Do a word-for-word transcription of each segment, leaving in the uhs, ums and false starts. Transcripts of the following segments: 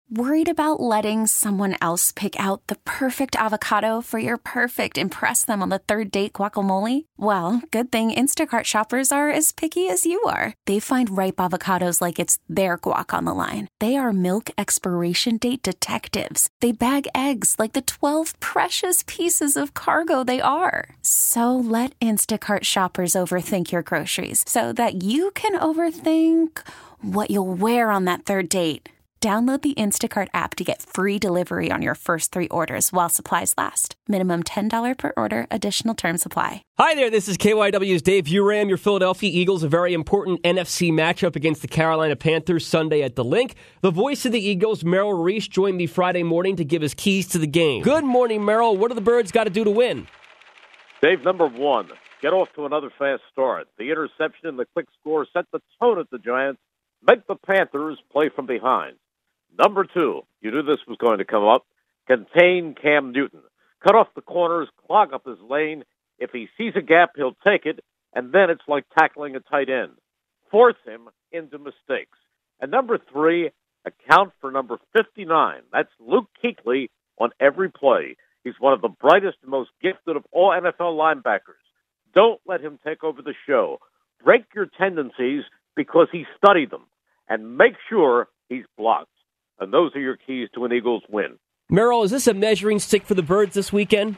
Worried about letting someone else pick out the perfect avocado for your perfect impress them on the third date guacamole? Well, good thing Instacart shoppers are as picky as you are. They find ripe avocados like it's their guac on the line. They are milk expiration date detectives. They bag eggs like the twelve precious pieces of cargo they are. So let Instacart shoppers overthink your groceries so that you can overthink what you'll wear on that third date. Download the Instacart app to get free delivery on your first three orders while supplies last. Minimum ten dollars per order. Additional terms apply. Hi there, this is K Y W's Dave Uram. Your Philadelphia Eagles, a very important N F C matchup against the Carolina Panthers Sunday at the Link. The voice of the Eagles, Merrill Reese, joined me Friday morning to give us keys to the game. Good morning, Merrill. What do the Birds got to do to win? Dave, number one, get off to another fast start. The interception and the quick score set the tone at the Giants. Make the Panthers play from behind. Number two, you knew this was going to come up, contain Cam Newton. Cut off the corners, clog up his lane. If he sees a gap, he'll take it, and then it's like tackling a tight end. Force him into mistakes. And number three, account for number fifty-nine. That's Luke Kuechly on every play. He's one of the brightest and most gifted of all N F L linebackers. Don't let him take over the show. Break your tendencies because he studied them, and make sure he's blocked. And those are your keys to an Eagles win. Merrill, is this a measuring stick for the Birds this weekend?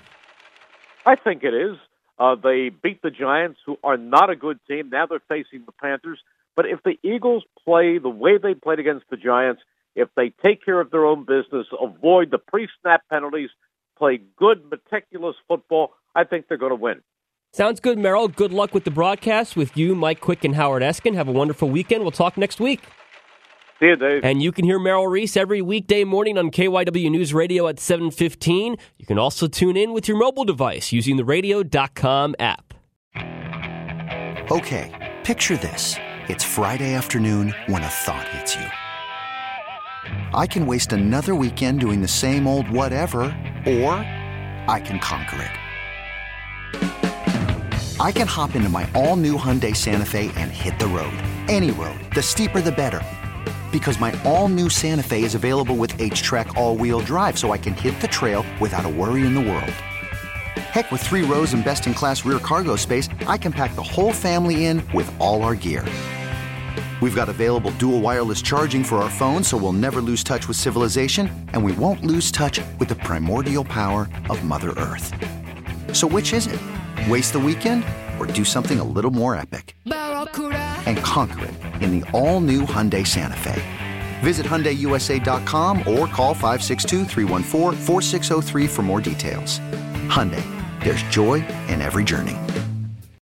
I think it is. Uh, they beat the Giants, who are not a good team. Now they're facing the Panthers. But if the Eagles play the way they played against the Giants, if they take care of their own business, avoid the pre-snap penalties, play good, meticulous football, I think they're going to win. Sounds good, Merrill. Good luck with the broadcast with you, Mike Quick, and Howard Eskin. Have a wonderful weekend. We'll talk next week. See you, Dave. And you can hear Merrill Reese every weekday morning on K Y W News Radio at seven fifteen. You can also tune in with your mobile device using the radio dot com app. Okay, picture this. It's Friday afternoon when a thought hits you. I can waste another weekend doing the same old whatever, or I can conquer it. I can hop into my all-new Hyundai Santa Fe and hit the road. Any road. The steeper, the better. Because my all-new Santa Fe is available with H-Track all-wheel drive, so I can hit the trail without a worry in the world. Heck, with three rows and best-in-class rear cargo space, I can pack the whole family in with all our gear. We've got available dual wireless charging for our phones, so we'll never lose touch with civilization, and we won't lose touch with the primordial power of Mother Earth. So which is it? Waste the weekend or do something a little more epic? And conquer it in the all-new Hyundai Santa Fe. Visit Hyundai U S A dot com or call five six two, three one four, four six zero three for more details. Hyundai, there's joy in every journey.